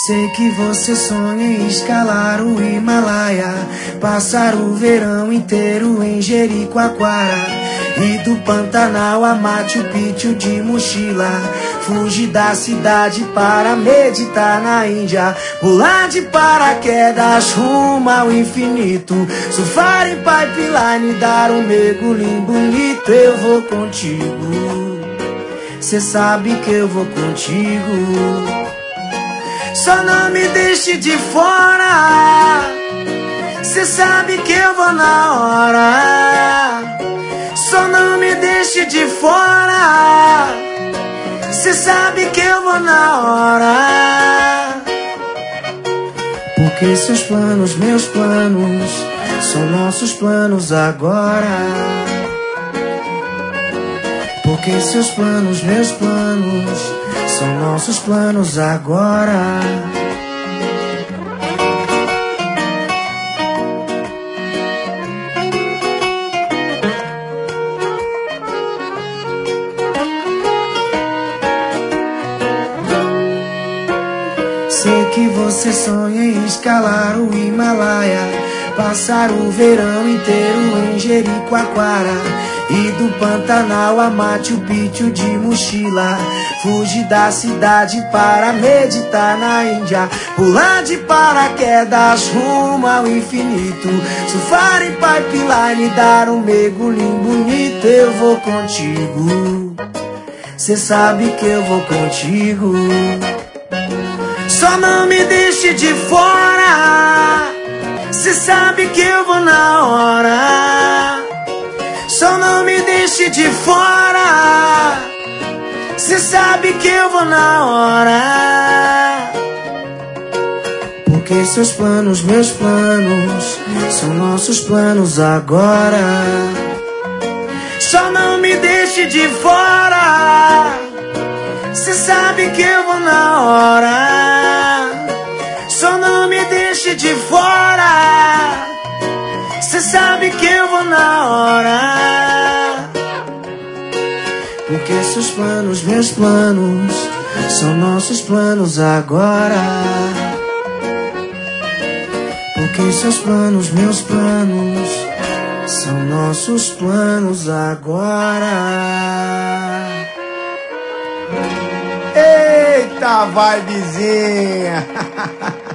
Sei que você sonha em escalar o Himalaia, passar o verão inteiro em Jericoacoara, e do Pantanal a Machu Picchu de mochila, fugir da cidade para meditar na Índia, pular de paraquedas rumo ao infinito, surfar em pipeline, dar um mergulho bonito. Eu vou contigo, cê sabe que eu vou contigo. Só não me deixe de fora, cê sabe que eu vou na hora. Só não me deixe de fora, cê sabe que eu vou na hora. Porque seus planos, meus planos, são nossos planos agora. Porque seus planos, meus planos, são nossos planos agora. Sei que você sonha em escalar o Himalaia, passar o verão inteiro em Jericoacoara, e do Pantanal a Machu Picchu de mochila, fugir da cidade para meditar na Índia, pular de paraquedas rumo ao infinito, surfar em pipeline, dar um mergulho bonito. Eu vou contigo, cê sabe que eu vou contigo. Só não me deixe de fora, cê sabe que eu vou na hora. Só não me deixe de fora, cê sabe que eu vou na hora. Porque seus planos, meus planos, são nossos planos agora. Só não me deixe de fora, cê sabe que eu vou na hora. Só não me deixe de fora, cê sabe que eu vou na hora. Porque seus planos, meus planos, são nossos planos agora. Porque seus planos, meus planos, são nossos planos agora. Eita, vibezinha!